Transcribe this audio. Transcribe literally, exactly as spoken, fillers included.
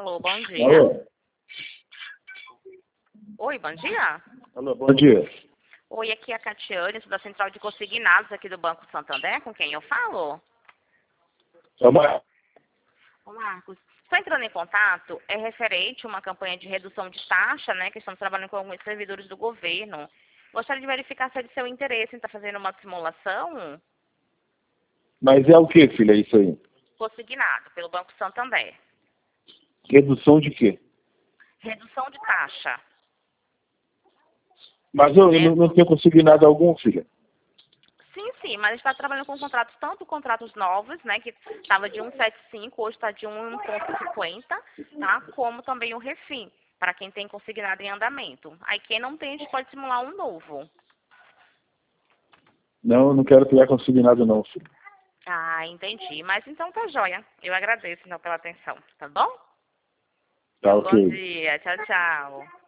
Alô, bom dia. Alô? Oi, bom dia. Alô, bom dia. Oi, aqui é a Catiane, sou da Central de Consignados aqui do Banco Santander, com quem eu falo? Ô, Mar- Ô, Marcos, estou entrando em contato, é referente a uma campanha de redução de taxa, né, que estamos trabalhando com alguns servidores do governo. Gostaria de verificar se é de seu interesse em estar fazendo uma simulação Mas é o que, filha, isso aí? consignado pelo Banco Santander. Redução de quê? Redução de taxa. Mas eu, eu não, não tenho conseguido nada algum, filha. Sim, sim, mas a gente está trabalhando com contratos, tanto contratos novos, né, que estava de um vírgula setenta e cinco, hoje está de um vírgula cinquenta, tá? Como também o refim, para quem tem consignado em andamento. Aí quem não tem, a gente pode simular um novo. Não, eu não quero pegar consignado não, filha. Ah, entendi. Mas então tá joia. Eu agradeço, então, pela atenção, tá bom? Tá Bom ok. dia, tchau, tchau.